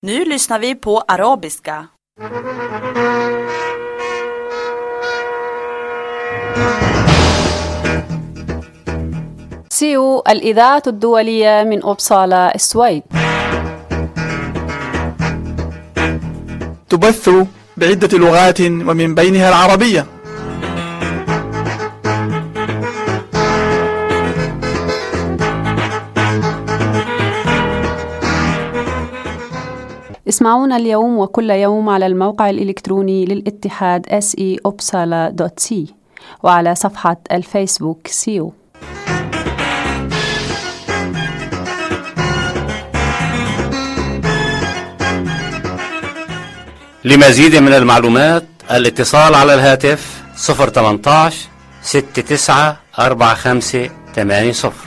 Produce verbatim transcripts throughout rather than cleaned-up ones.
Nu lyssnar vi på arabiska. سيو الإذاعة الدولية من أوبسالا السويد تبث بعدة لغات ومن بينها العربية. اسمعونا اليوم وكل يوم على الموقع الإلكتروني للاتحاد إس إي أوبسالا دوت سي وعلى صفحة الفيسبوك سيو. لمزيد من المعلومات الاتصال على الهاتف صفر ثمانية عشر ستة تسعة أربعة خمسة ثمانية صفر.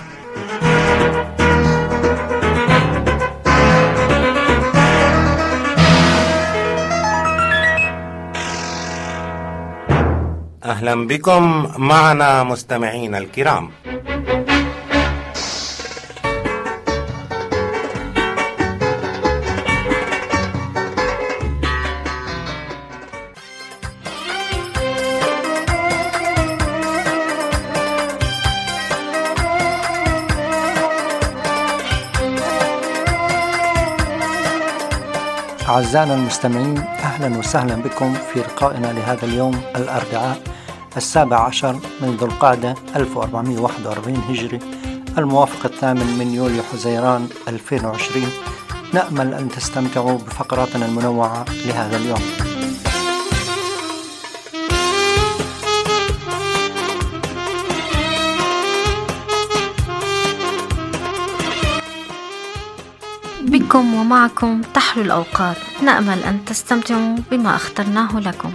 أهلا بكم معنا مستمعينا الكرام. أعزائنا المستمعين، أهلا وسهلا بكم في لقائنا لهذا اليوم الأربعاء السابع عشر من ذو القعدة ألف وأربعمائة وواحد وأربعين هجري الموافق الثامن من يوليو حزيران ألفين وعشرين. نأمل أن تستمتعوا بفقراتنا المنوعة لهذا اليوم. بكم ومعكم تحلو الأوقات، نأمل أن تستمتعوا بما اخترناه لكم.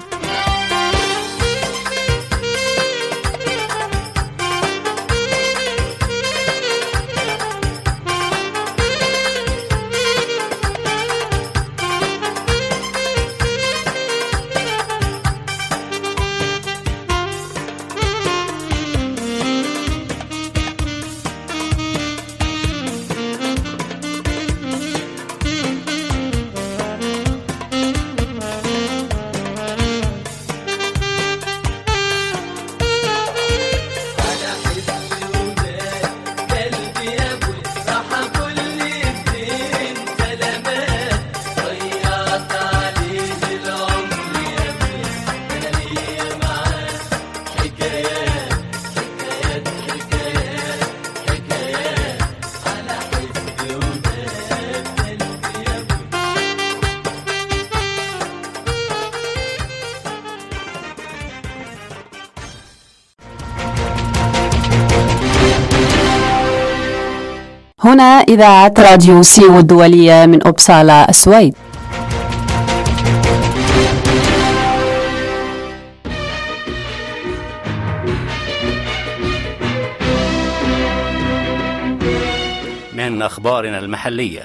هنا إذاعة راديو سيو الدولية من أوبسالا السويد. من أخبارنا المحلية.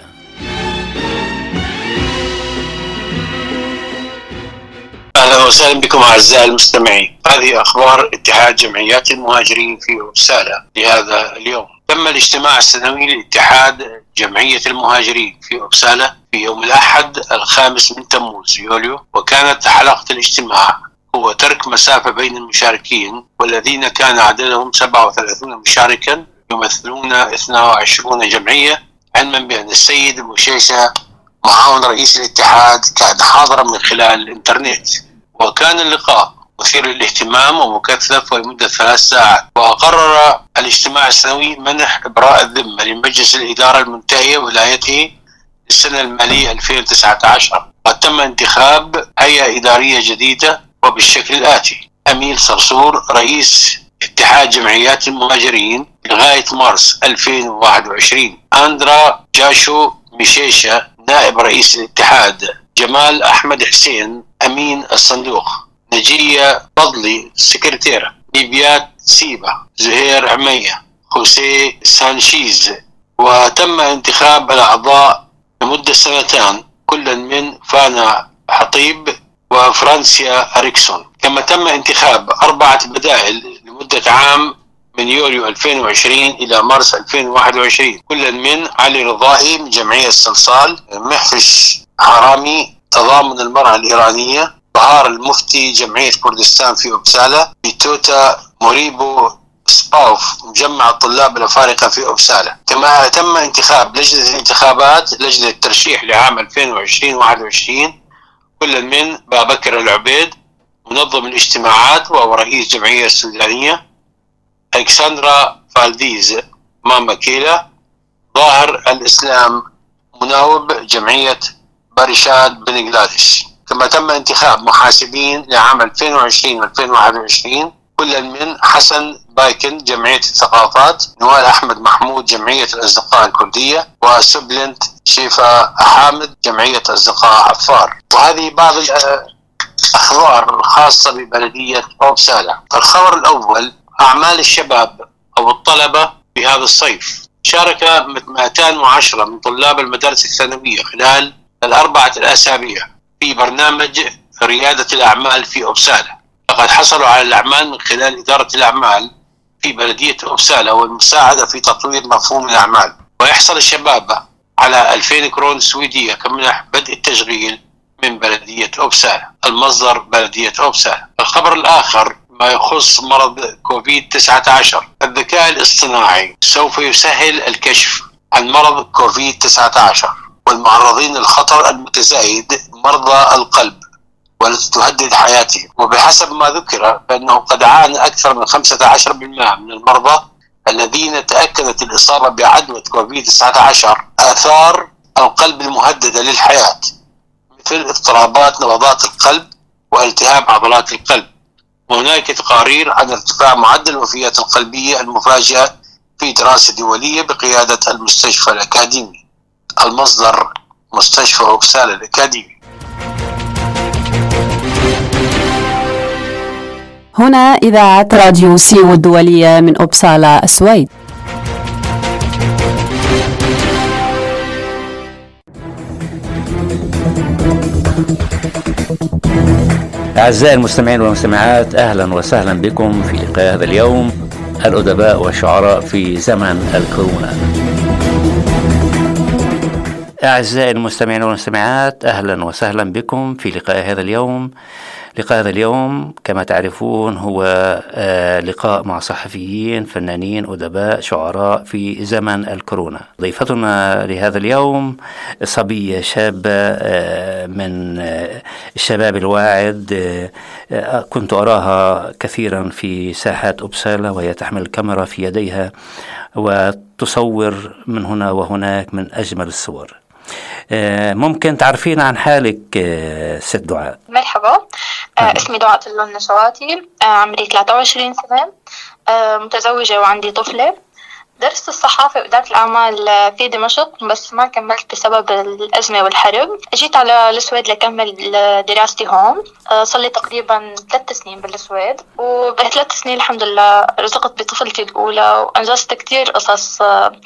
أهلا وسهلا بكم أعزائي المستمعين. هذه أخبار اتحاد جمعيات المهاجرين في أوبسالا لهذا اليوم. تم الاجتماع السنوي لاتحاد جمعية المهاجرين في أوبسالا في يوم الأحد الخامس من تموز يوليو، وكانت حلقة الاجتماع هو ترك مسافة بين المشاركين، والذين كان عددهم سبعة وثلاثين مشاركا يمثلون اثنين وعشرين جمعية، علما بأن السيد بوشيشة معاون رئيس الاتحاد كان حاضرا من خلال الإنترنت. وكان اللقاء مثير للاهتمام ومكثف ولمدة ثلاث ساعات. وقرر الاجتماع السنوي منح إبراء الذمة لمجلس الإدارة المنتهية ولايته السنة المالية ألفين وتسعة عشر، وتم انتخاب هيئة إدارية جديدة وبالشكل الآتي: أميل صرصور رئيس اتحاد جمعيات المهاجرين لغاية مارس ألفين وواحد وعشرين، أندرا جاشو ميشيشة نائب رئيس الاتحاد، جمال أحمد حسين أمين الصندوق، نجية فضلي سكرتيرة، نيبيات سيبا، زهير عمية، خوسيه سانشيز. وتم انتخاب الأعضاء لمدة سنتان كل من فانا حطيب وفرانسيا أريكسون. كما تم انتخاب أربعة بدائل لمدة عام من يوليو ألفين وعشرين إلى مارس ألفين وواحد وعشرين، كل من علي رضائي من جمعية الصلصال، محفش حرامي تضامن المرأة الإيرانية، بهار المفتي جمعية كردستان في أبسالة، بيتوتا موريبو سباوف مجمع الطلاب الأفارقة في أبسالة. كما تم انتخاب لجنة الانتخابات لجنة الترشيح لعام ألفين وعشرين واحد وعشرين كل من بابكر العبيد منظم الاجتماعات وهو رئيس جمعية السودانية، ألكسندرا فالديز ماما كيلا ظاهر الإسلام مناوب جمعية باريشاد بنغلاديش. كما تم انتخاب محاسبين لعام ألفين وعشرين وألفين وواحد وعشرين كل من حسن بايكن جمعية الثقافات، نوال أحمد محمود جمعية الأصدقاء الكردية، وسبلنت شيفا حامد جمعية أصدقاء عفار. وهذه بعض الأخبار الخاصة ببلدية أبسالة. الخبر الأول: أعمال الشباب أو الطلبة بهذا الصيف. شارك مئتين وعشرة من طلاب المدارس الثانوية خلال الأربعة الأسابيع في برنامج ريادة الأعمال في أبسالة. لقد حصلوا على الأعمال من خلال إدارة الأعمال في بلدية أبسالة والمساعدة في تطوير مفهوم الأعمال. ويحصل الشباب على ألفين كرون سويدية كمنح بدء التشغيل من بلدية أبسالة. المصدر بلدية أبسالة. الخبر الآخر ما يخص مرض كوفيد تسعة عشر. الذكاء الاصطناعي سوف يسهل الكشف عن مرض كوفيد تسعة عشر والمعرضين للخطر المتزايد مرضى القلب والتي تهدد حياتهم. وبحسب ما ذكر فإنه قد عانى أكثر من خمسة عشر بالمئة من المرضى الذين تأكدت الإصابة بعدوى كوفيد تسعة عشر آثار القلب المهددة للحياة، مثل اضطرابات نبضات القلب والتهاب عضلات القلب. وهناك تقارير عن ارتفاع معدل الوفيات القلبية المفاجئة في دراسة دولية بقيادة المستشفى الأكاديمي. المصدر مستشفى أبسالة الأكاديمي. هنا إذاعة راديو سيو الدولية من أبسالة السويد. أعزائي المستمعين والمستمعات، أهلا وسهلا بكم في لقاء هذا اليوم، الأدباء والشعراء في زمن الكورونا. أعزائي المستمعين والمستمعات، أهلا وسهلا بكم في لقاء هذا اليوم. لقاء هذا اليوم كما تعرفون هو لقاء مع صحفيين، فنانين، أدباء، شعراء في زمن الكورونا. ضيفتنا لهذا اليوم صبية شابة من الشباب الواعد، كنت أراها كثيرا في ساحات أبسالة وهي تحمل الكاميرا في يديها وتصور من هنا وهناك من أجمل الصور. ممكن تعرفين عن حالك ست دعاء؟ مرحبا، اسمي دعاء طلال النشواتي، عمري ثلاثة وعشرين سنة، متزوجة وعندي طفلة. درست الصحافة وإدارة الأعمال في دمشق بس ما كملت بسبب الأزمة والحرب. جيت على السويد لكمل دراستي هون. صار لي تقريبا ثلاث سنين بالسويد، وبهالثلاث سنين الحمد لله رزقت بطفلتي الأولى وأنجزت كتير قصص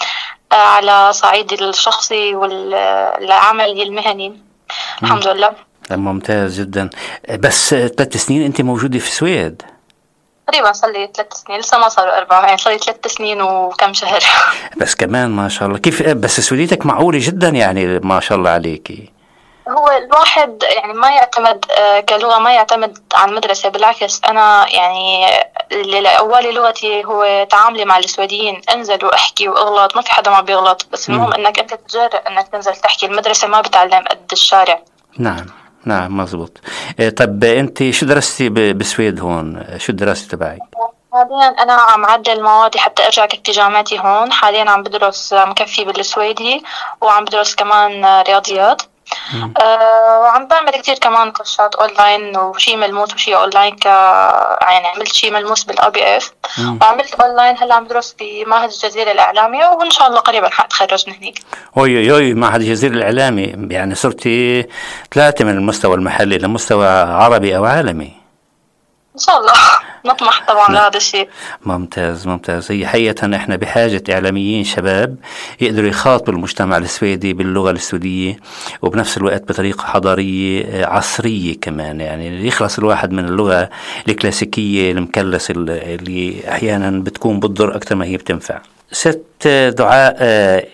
على صعيد الشخصي والعمل المهني الحمد لله. ممتاز جدا. بس ثلاث سنين أنت موجودة في السويد؟ تقريبا صار لي ثلاث سنين، لسه ما صاروا أربعة، يعني صار لي ثلاث سنين وكم شهر. بس كمان ما شاء الله. كيف بس سويدتك معقولة جدا يعني، ما شاء الله عليكي. هو الواحد يعني ما يعتمد كلغة، ما يعتمد على المدرسة، بالعكس أنا يعني أولي لغتي هو تعاملي مع السويديين، أنزل وأحكي وأغلط، ما في حدا ما بيغلط، بس المهم أنك أنت تجرأ أنك تنزل تحكي. المدرسة ما بتعلم قد الشارع. نعم نعم مزبوط. طب أنت شو درستي بالسويد هون؟ شو الدراسة تبعك؟ حاليا أنا عم عدل موادي حتى أرجع كتب جامعتي هون. حاليا عم بدرس مكفي بالسويدي وعم بدرس كمان رياضيات. أه وعم بعمل كتير كمان كورسات أونلاين وشي ملموس وشي أونلاين، ك يعني عملت شي ملموس بالآر بي إف وعملت أونلاين. هلا عم بدرس بمعهد الجزيرة الإعلامية وإن شاء الله قريبا حأتخرج من هناك. هوي هوي معهد الجزيرة الإعلامي، يعني صرتي ثلاثة من المستوى المحلي لمستوى عربي أو عالمي إن شاء الله. نطمح طبعا لهذا الشيء. ممتاز ممتاز. هي حقيقة احنا بحاجة إعلاميين شباب يقدروا يخاطبوا المجتمع السويدي باللغة السويدية وبنفس الوقت بطريقة حضارية عصرية كمان، يعني يخلص الواحد من اللغة الكلاسيكية المكلسة اللي أحيانا بتكون بتضر أكثر ما هي بتنفع. ست دعاء،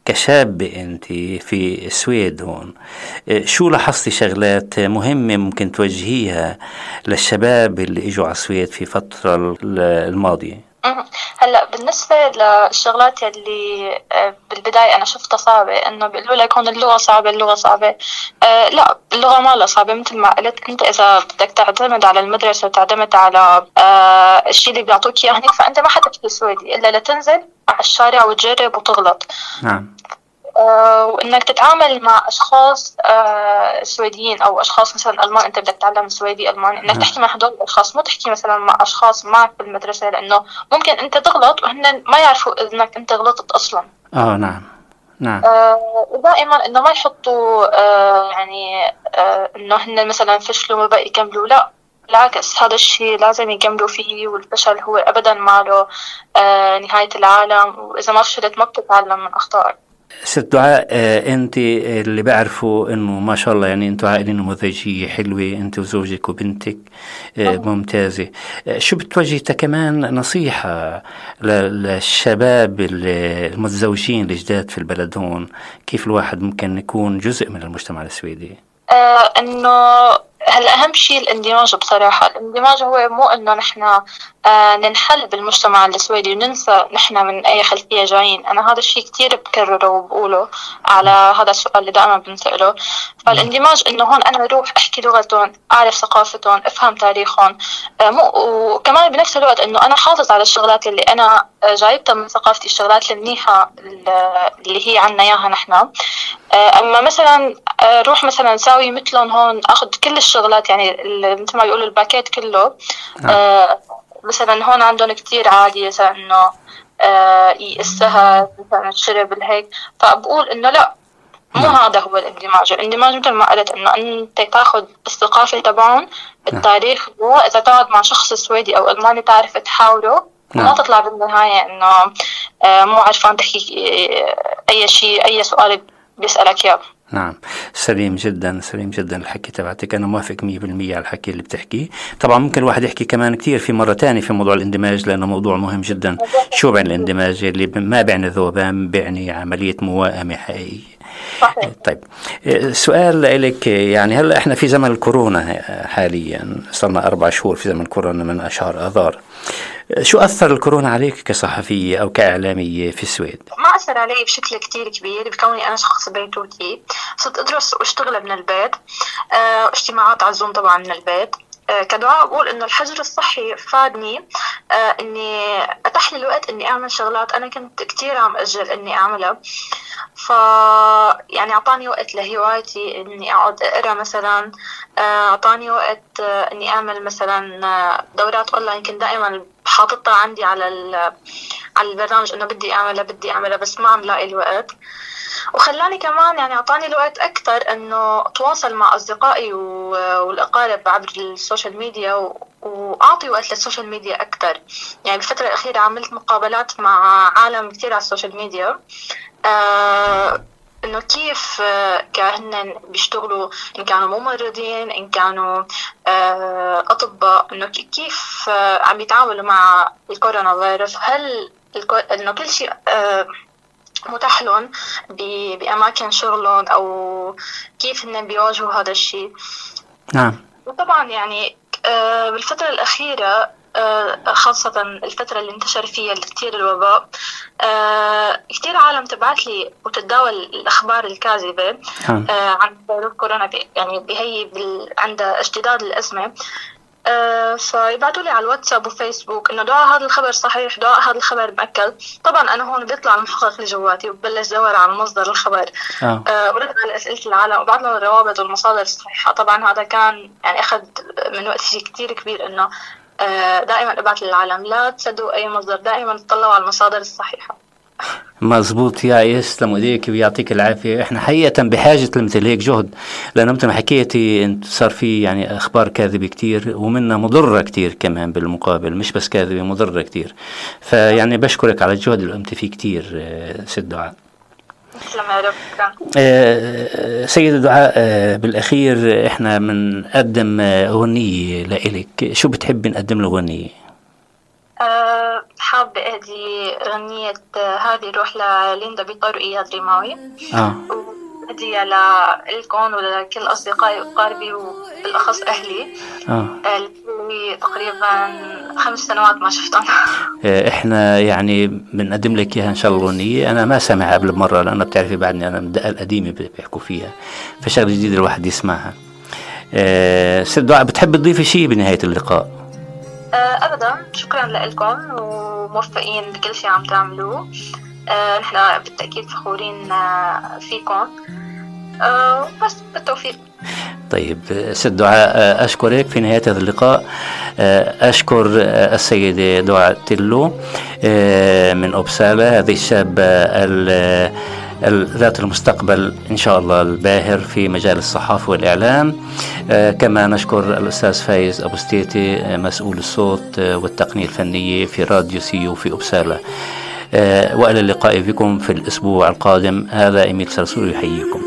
كشاب أنت في السويد هون، شو لاحظتي شغلات مهمة ممكن توجهيها للشباب اللي إجوا على السويد في فترة الماضية؟ هلا بالنسبة للشغلات اللي بالبداية أنا شفتها صعبة، إنه بيقولوا لك هون اللغة صعبة اللغة صعبة. أه لا، اللغة ما لها صعبة. مثل ما قلت، أنت إذا بدك تعتمد على المدرسة وتعتمد على أه الشيء اللي بيعطوك إياه هناك، فأنت ما حتحكي سويدي إلا لتنزل على الشارع وتجرب وتغلط. نعم. آه وإنك تتعامل مع أشخاص آه سويديين أو أشخاص مثلا ألمان، أنت بدك تتعلم سويدي ألماني، إنك تحكي مع هدول الأشخاص، مو تحكي مثلا مع أشخاص معك في المدرسة، لأنه ممكن أنت تغلط وهن ما يعرفوا إنك أنت غلطت أصلا. آه نعم نعم. آه ودائما إنه ما يحطوا آه يعني آه إنه هن مثلا فشلوا ما بقى يكملوا، لا بالعكس، هذا الشيء لازم يكملوا فيه، والفشل هو أبدا ما له آه نهاية العالم، وإذا ما فشلت ما بتتعلم من أخطائك. ست دعاء، آه انت اللي بعرفوا انه ما شاء الله يعني انتوا عائلة نموذجية حلوة، انت وزوجك وبنتك آه ممتازة. آه شو بتوجهي كمان نصيحة للشباب المتزوجين الجداد في البلد هون، كيف الواحد ممكن يكون جزء من المجتمع السويدي؟ آه انه هلا اهم شيء الاندماج. بصراحه الاندماج هو مو انه نحن آه ننحل بالمجتمع السويدي وننسى نحن من اي خلفيه جايين. انا هذا الشيء كتير بكرره وبقوله على هذا السؤال اللي دائما بنساله. فالاندماج انه هون انا اروح احكي لغتهم، اعرف ثقافتهم، افهم تاريخهم، آه مو وكمان بنفس الوقت انه انا حافظ على الشغلات اللي انا جايبتها من ثقافتي، الشغلات المنيحه اللي هي عنا اياها نحن. اما مثلا روح مثلا ساوي مثلهم هون، اخذ كل الشغلات يعني مثل ما بيقولوا الباكيت كله. آه مثلا هون عندهم كتير عادي مثلا انه آه السهر مثلا الشرب الهيك. فبقول انه لا، مو هذا هو الاندماج. الاندماج مثل ما قلت انه انت تاخذ الثقافه تبعهم، التاريخ، واذا تقعد مع شخص سويدي او الماني تعرف تحاوره وما تطلع بالنهايه انه آه مو عارفان تحكي اي شيء، اي سؤال بيسألك ياب. نعم، سليم جدا سليم جدا الحكي تبعتك، أنا موافق مية بالمية على الحكي اللي بتحكيه. طبعا ممكن الواحد يحكي كمان كتير في مرة تانية في موضوع الاندماج، لأنه موضوع مهم جدا. شو بعني الاندماج؟ اللي ما بعني ذوبان، بعني عملية موائمة حقيقية. صحيح. طيب سؤال لك، يعني هلا احنا في زمن الكورونا حاليا، صرنا أربع شهور في زمن كورونا من أشهر آذار. شو أثر الكورونا عليك كصحفية أو كإعلامية في السويد؟ ما أثر علي بشكل كتير كبير، بكوني أنا شخص بيتوتي، صرت أدرس وأشتغل من البيت، أه اجتماعات على الزوم طبعا من البيت. أه كدعاء أقول إنه الحجر الصحي فادني، أه إني أتاح لي الوقت إني أعمل شغلات أنا كنت كتير عم أجل إني أعملها. ف يعني أعطاني وقت لهوايتي، إني أقعد أقرأ مثلا، أعطاني وقت إني أعمل مثلا دورات أونلاين كنت دائما حاططها عندي على على البرنامج إنه بدي أعملها بدي أعملها بس ما عم لاقي الوقت. وخلاني كمان يعني أعطاني الوقت أكتر إنه أتواصل مع أصدقائي والأقارب عبر السوشيال ميديا، وأعطي وقت للسوشيال ميديا أكتر. يعني بالفترة الأخيرة عملت مقابلات مع عالم كتير على السوشيال ميديا، آه إنه كيف آه كأنهم بيشتغلوا، إن كانوا ممرضين، إن كانوا آه أطباء، إنه كيف آه عم يتعاملوا مع الكورونا فيروس. هل إنه كل شيء آه متاح لهم بأماكن شغلهم، أو كيف إنهم بيواجهوا هذا الشيء. نعم. وطبعا يعني آه بالفترة الأخيرة آه خاصة الفترة اللي انتشر فيها كتير الوباء، آه كتير عالم تبعت لي وتتداول الأخبار الكاذبة آه عن فيروس كورونا، بي يعني بهي عند اشتداد الأزمة. آه فيبعتوا لي على الواتساب وفيسبوك إنه دعاء هذا الخبر صحيح، دعاء هذا الخبر مأكد. طبعا أنا هون بيطلع المحقق اللي جواتي وببلش دور على مصدر الخبر، آه. آه ورد على أسئلة العالم وبعت لهم الروابط والمصادر الصحيحة. طبعا هذا كان يعني أخذ من وقتي كتير كبير، إنه آه دائما أبعت للعالم لا تصدقوا أي مصدر، دائما تطلعوا على المصادر الصحيحة. مزبوط يا يسلم ايديك ويعطيك العافيه. احنا حقيقه بحاجه لمثل هيك جهد، لانه مثل ما حكيتي انت صار في يعني اخبار كاذبه كتير ومنها مضره كتير كمان بالمقابل، مش بس كاذبه مضره كتير. فيعني بشكرك على الجهد اللي قمتي فيه كتير ست دعاء. آه سيدة دعاء، آه بالاخير احنا بنقدم اغنيه لإلك، شو بتحبي نقدم له اغنيه؟ أه حاب حابة أهدي غنية هذه روح لليندا بيطر وإياد ريماوي آه. وهدية للكون ولكل أصدقائي وقاربي وبالأخص أهلي آه. اللي تقريبا خمس سنوات ما شفتهم. إحنا يعني بنقدم لك إياها إن شاء الله الغنية. أنا ما سمعها قبل مرة لأنه بتعرفي بعدني أنا من الدقة القديمة بيحكوا فيها، فشغل جديد الواحد يسمعها. أه ست دعاء، بتحب تضيفي شيء بنهاية اللقاء؟ أه أبدا، شكرا لكم وموفقين بكل شيء عم تعملوه. أه نحن بالتأكيد فخورين أه فيكم أه بس بالتوفيق. طيب ست دعاء، أشكرك في نهاية هذا اللقاء. أشكر السيدة دعاء تلو من أوبسالا، هذه الشابة ذات المستقبل إن شاء الله الباهر في مجال الصحافة والإعلام. كما نشكر الأستاذ فايز أبو ستيتي مسؤول الصوت والتقنية الفنية في راديو سيو في أوبسالا. وإلى اللقاء بكم في الأسبوع القادم. هذا إيميل سرسول يحييكم.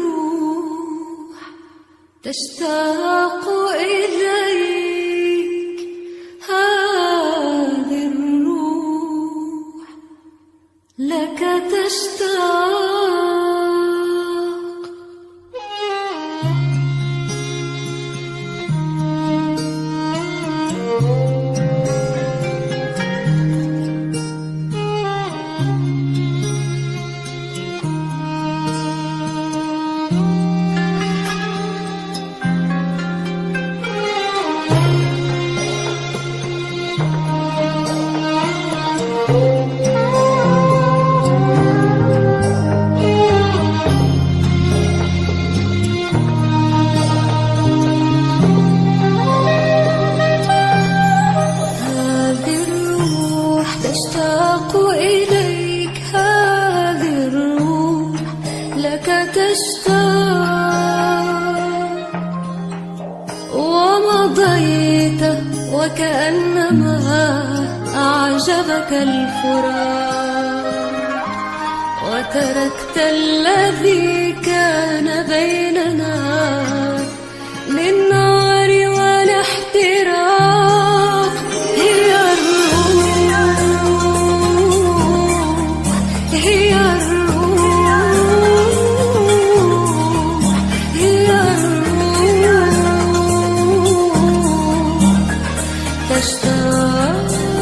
تشتاق إليك هذه الروح، لك تشتاق. وكأنما أعجبك الفراق وتركت الذي كان بيننا للنار والاحتراق. هي الروح هي الروح هي الروح تشتاق.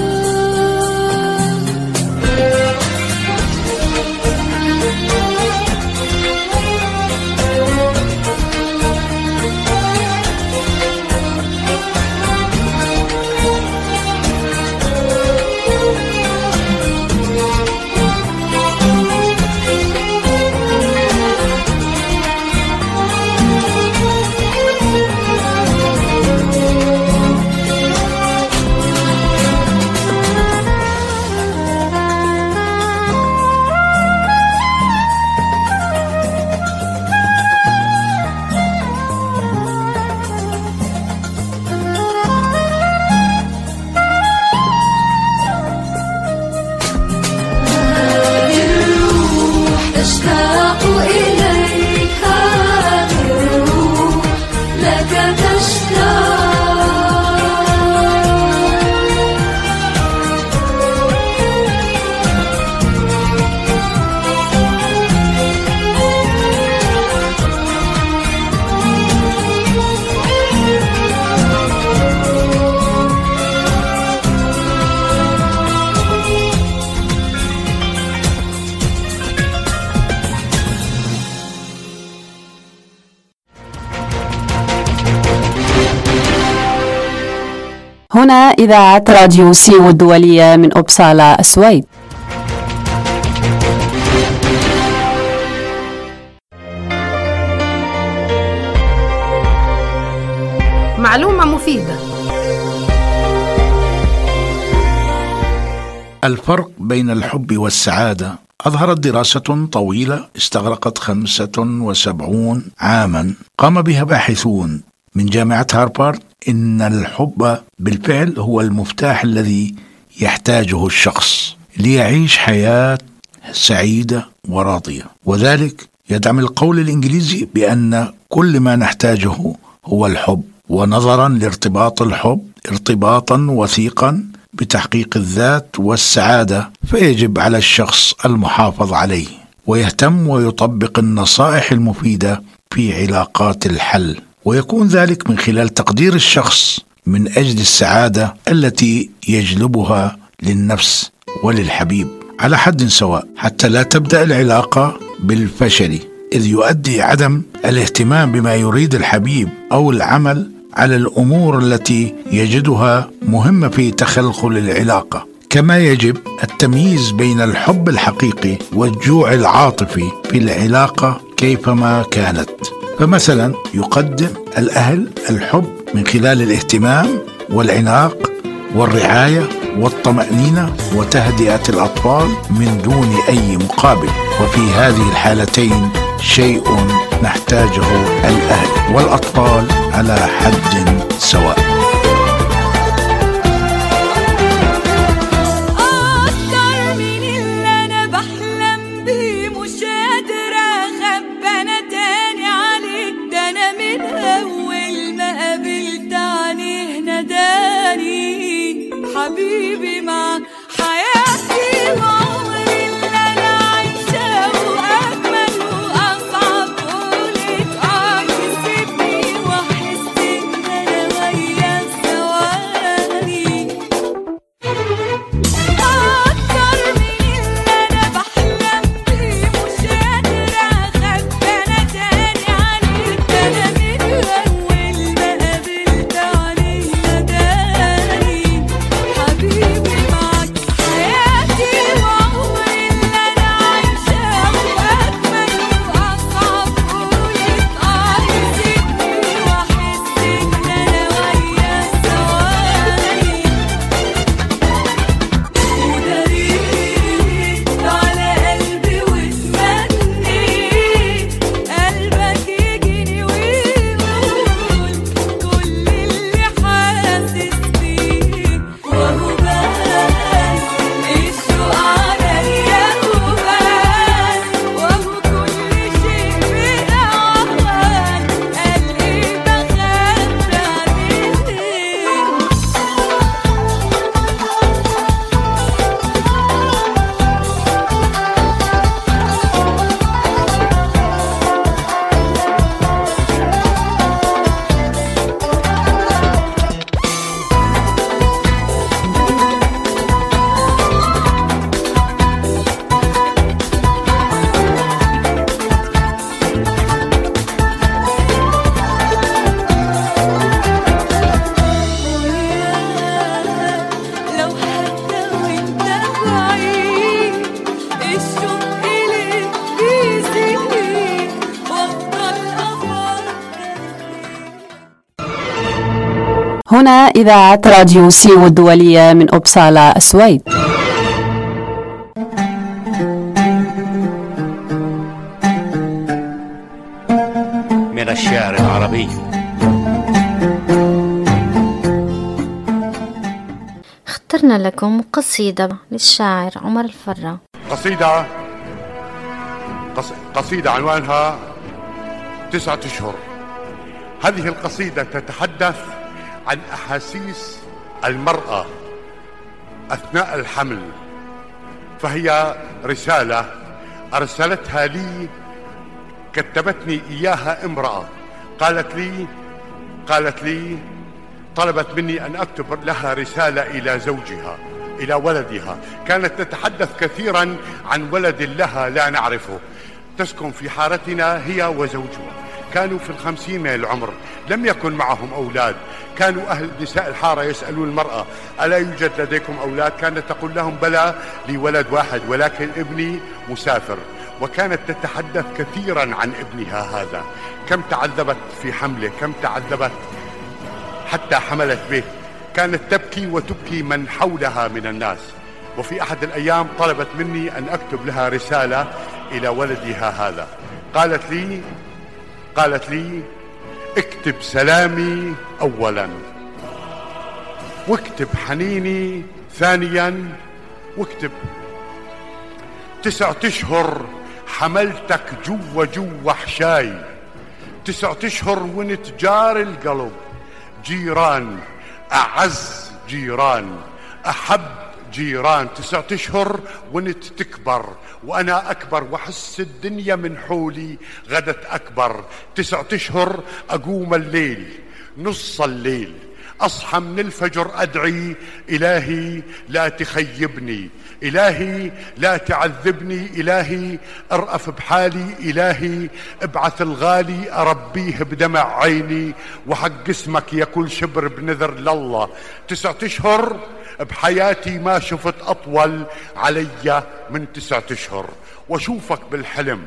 هنا إذاعة راديو سيو الدولية من أوبسالا السويد. معلومة مفيدة. الفرق بين الحب والسعادة أظهرت دراسة طويلة استغرقت خمسة وسبعين عاما قام بها باحثون من جامعة هارفارد إن الحب بالفعل هو المفتاح الذي يحتاجه الشخص ليعيش حياة سعيدة وراضية، وذلك يدعم القول الإنجليزي بأن كل ما نحتاجه هو الحب. ونظرا لارتباط الحب ارتباطا وثيقا بتحقيق الذات والسعادة، فيجب على الشخص المحافظة عليه ويهتم ويطبق النصائح المفيدة في علاقات الحل، ويكون ذلك من خلال تقدير الشخص من أجل السعادة التي يجلبها للنفس وللحبيب على حد سواء، حتى لا تبدأ العلاقة بالفشل، إذ يؤدي عدم الاهتمام بما يريد الحبيب أو العمل على الأمور التي يجدها مهمة في تخلخل العلاقة. كما يجب التمييز بين الحب الحقيقي والجوع العاطفي في العلاقة كيفما كانت. فمثلا يقدم الأهل الحب من خلال الاهتمام والعناق والرعاية والطمأنينة وتهدئة الأطفال من دون أي مقابل، وفي هذه الحالتين شيء نحتاجه الأهل والأطفال على حد سواء. حبيبي معك حياتي وعمري اللي أنا عايشة، وأجمل وأصعب قولك آه يسيبني وأحس إن أنا ويا الثواني أكتر من اللي أنا بحلم بيه، مش قادرة أخبي أنا تاني عليك، ده أنا من الأول ما قابلت عليه نداني. حبيبي معك حياتي وعمري اللي أنا عايشاه، وأجمل وأصعب قولك آه يسيبني وأحس إن أنا ويا الثواني وداريت على قلبي وتمنيت قلبك يجيني ويقول كل اللي حاسس بيه، وهو بان الشوق عليا وبان، وهو كل شيء بأوان قلبي بخاف عليه. لو حتى وانت بعيد الشوق إليك بيزيد وافضل أفكر. هنا إذاعة راديو سيو الدولية من أوبسالا السويد. من الشعر العربي. اخترنا لكم قصيدة للشاعر عمر الفرة. قصيدة قص... قصيدة عنوانها تسعة أشهر. هذه القصيدة تتحدث عن أحاسيس المرأة أثناء الحمل، فهي رسالة أرسلتها لي، كتبتني إياها امرأة، قالت لي قالت لي طلبت مني أن أكتب لها رسالة إلى زوجها، إلى ولدها. كانت تتحدث كثيرا عن ولد لها لا نعرفه، تسكن في حارتنا هي وزوجها، كانوا في الخمسين من العمر، لم يكن معهم أولاد. كانوا أهل نساء الحارة يسألون المرأة ألا يوجد لديكم أولاد؟ كانت تقول لهم بلى لي ولد واحد ولكن ابني مسافر. وكانت تتحدث كثيرا عن ابنها هذا، كم تعذبت في حمله، كم تعذبت حتى حملت به. كانت تبكي وتبكي من حولها من الناس. وفي أحد الأيام طلبت مني أن أكتب لها رسالة إلى ولدها هذا. قالت لي قالت لي اكتب سلامي أولا، واكتب حنيني ثانيا، واكتب تسعة أشهر حملتك جوا جوا حشاي، تسعة أشهر وانت جار القلب، جيران أعز جيران، أحب جيران تسعة أشهر وانت تكبر وأنا أكبر وأحس الدنيا من حولي غدت أكبر. تسعة أشهر أقوم الليل نص الليل، أصحى من الفجر أدعي إلهي لا تخيبني، إلهي لا تعذبني، إلهي ارأف بحالي، إلهي ابعث الغالي أربيه بدمع عيني، وحق اسمك يا كل شبر بنذر لله. تسعة أشهر بحياتي ما شفت أطول علي من تسعة أشهر. وأشوفك بالحلم،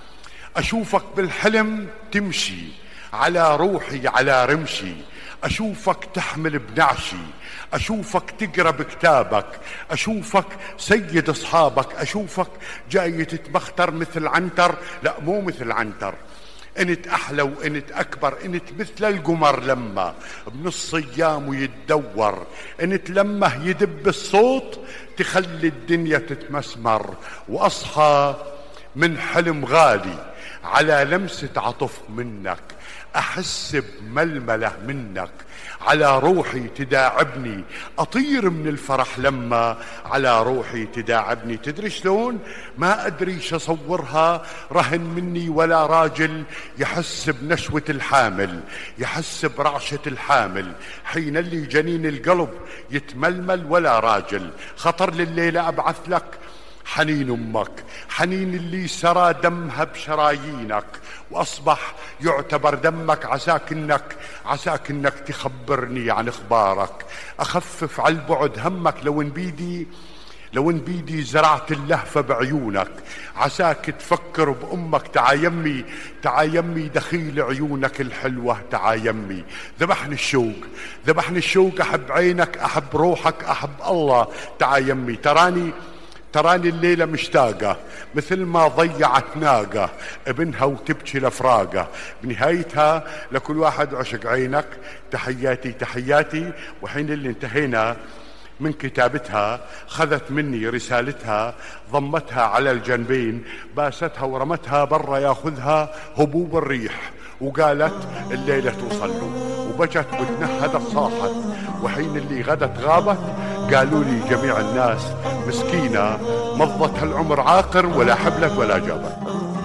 أشوفك بالحلم تمشي على روحي على رمشي، أشوفك تحمل بنعشي، أشوفك تقرأ بكتابك، أشوفك سيد أصحابك، أشوفك جاي تتبختر مثل عنتر، لا مو مثل عنتر، انت أحلى وانت أكبر، انت مثل القمر لما بنص أيام يتدور، انت لما يدب الصوت تخلي الدنيا تتمسمر. وأصحى من حلم غالي على لمسة عطف منك، أحس بململة منك على روحي تداعبني، أطير من الفرح لما على روحي تداعبني. تدري شلون؟ ما أدري شصورها، رهن مني ولا راجل يحس بنشوة الحامل، يحس برعشة الحامل، حين اللي جنين القلب يتململ ولا راجل. خطر لليلة أبعث لك حنين أمك، حنين اللي سرى دمها بشرايينك وأصبح يعتبر دمك، عساك إنك عساك إنك تخبرني عن إخبارك، أخفف على البعد همك. لو إن بيدي لو إن بيدي زرعت اللهفة بعيونك، عساك تفكر بأمك. تعايمي تعايمي دخيل عيونك الحلوة، تعايمي. ذبحني الشوق ذبحني الشوق، أحب عينك أحب روحك أحب الله. تعايمي تراني تراني الليلة مشتاقة مثل ما ضيعت ناقة ابنها وتبكي لفراقة. بنهايتها لكل واحد عشق عينك، تحياتي تحياتي. وحين اللي انتهينا من كتابتها خذت مني رسالتها، ضمتها على الجنبين، باستها ورمتها برا ياخذها هبوب الريح، وقالت الليلة توصل له، وبجت وتنهدت صاحت. وحين اللي غدت غابت، قالوا لي جميع الناس مسكينة مضت هالعمر عاقر، ولا حبلت ولا جابت.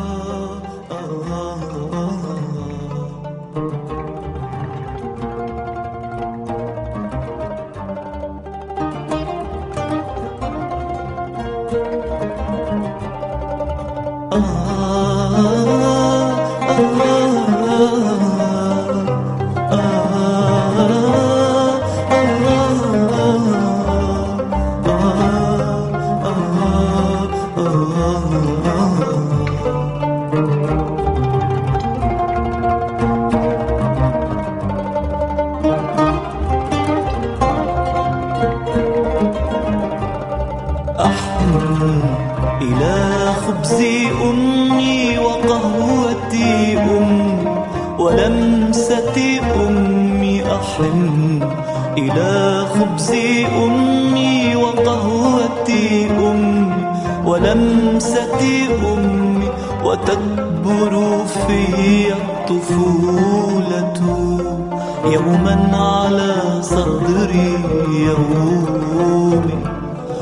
إلى خبز أمي وقهوتي أمي ولمسة أمي، أحن إلى خبز أمي وقهوتي أمي ولمسة أمي، وتكبر في الطفولة يوما على صدري يومي،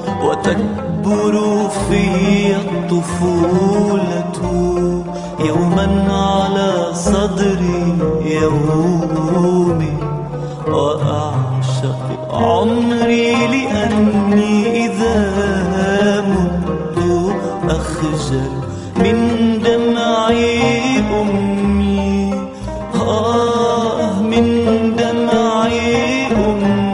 وتكبر في الطفولة يوما على صدري يومي، وأعشق عمري لأني إذا مت أخجل من دمعي أمي، آه من دمعي أمي.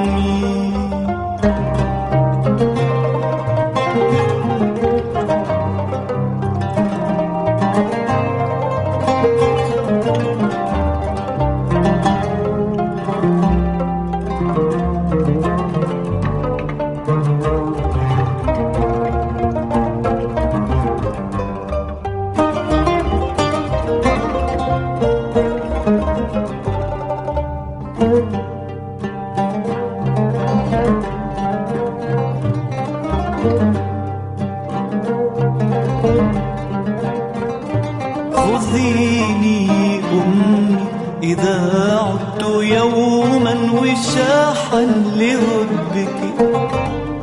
خذيني أمي إذا عدت يوما وشاحا لهبك،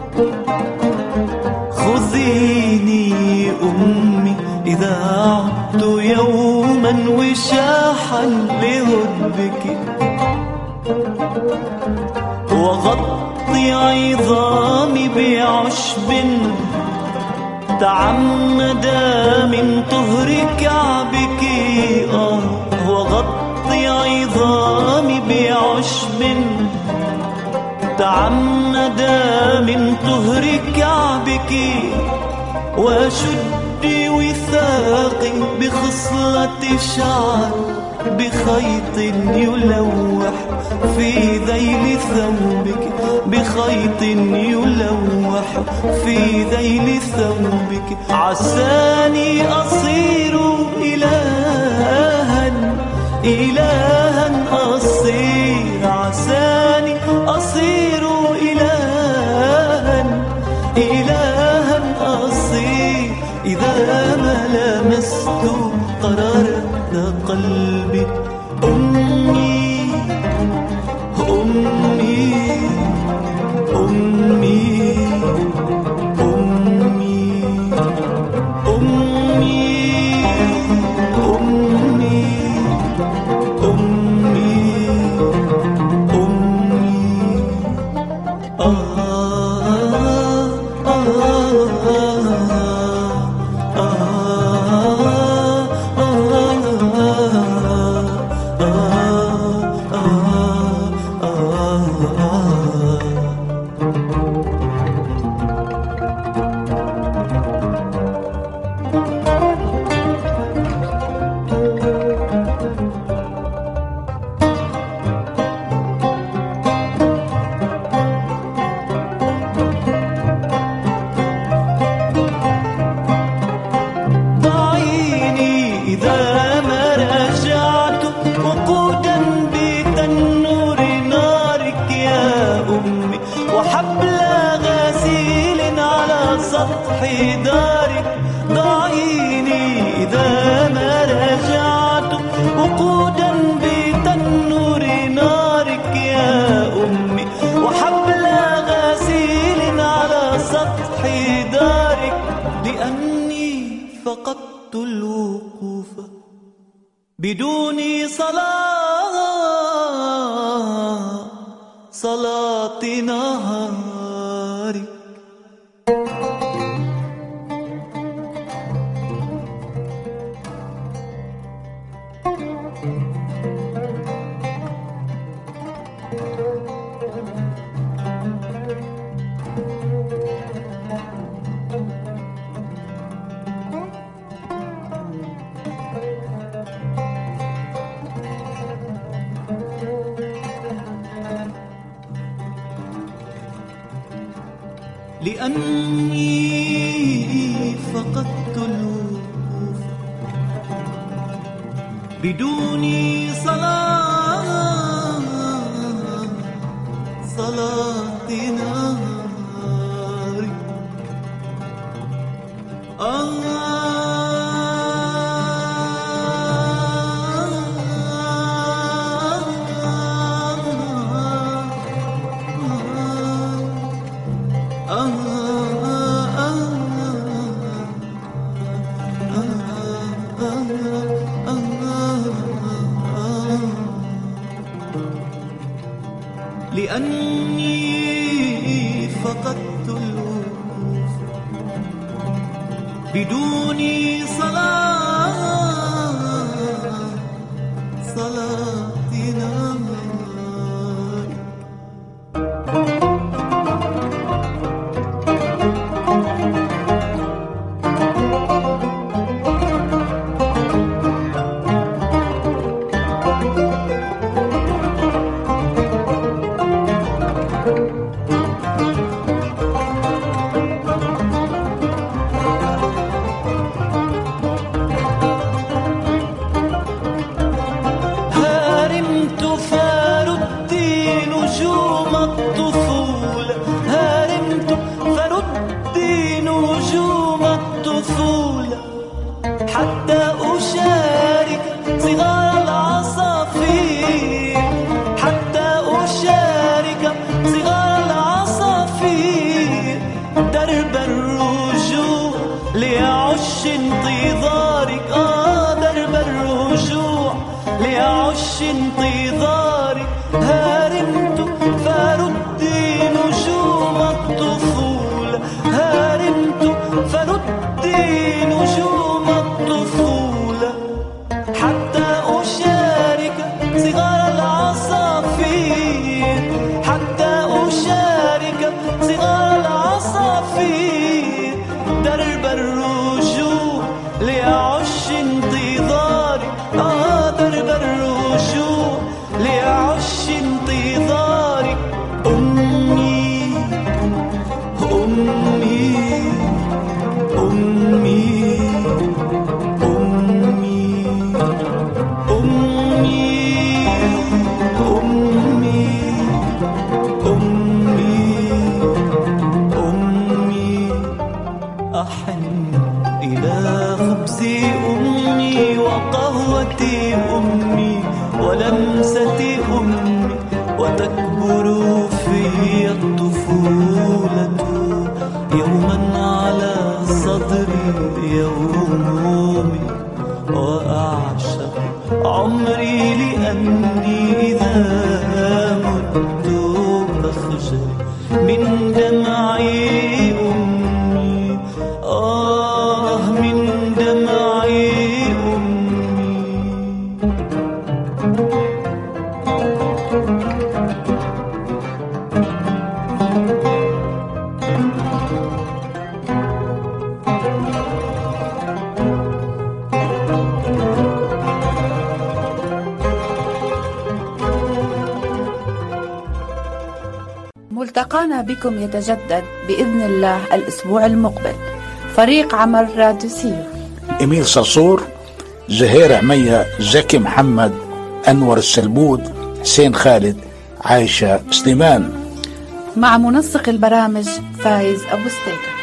إذا عدت يوما وشاحا لهدبك وغطي عظامي بعشب تعمد من طهر كعبك آه وغطي عظامي بعشب تعمد من طهر كعبك وشد وثاقي بخصلة شعر بخيط يلوح في ذيل ثوبك بخيط يلوح في ذيل ثوبك عساني أصير إلها إلها أصير عساني أصير إلها إلها أصير إذا ما لمست قرارة قلبي أمي أمي أمي أمي أمي أمي أمي أمي آه بدون صلاة صلاة نهارك لأني فقدت الوقوف بدون صلاة صلاة نهاري آه لأني فقدت الوقوف بدون صلاة صلاة نهاري مت بخجل من دمعي أمي، آه من دمعي ملتقانا بكم يتجدد بإذن الله الأسبوع المقبل. فريق عمل راديو سيو: إميل صرصور، زهير عمية، زكي محمد، أنور السلبود، حسين خالد، عايشة سليمان، مع منسق البرامج فايز أبو ستيكة.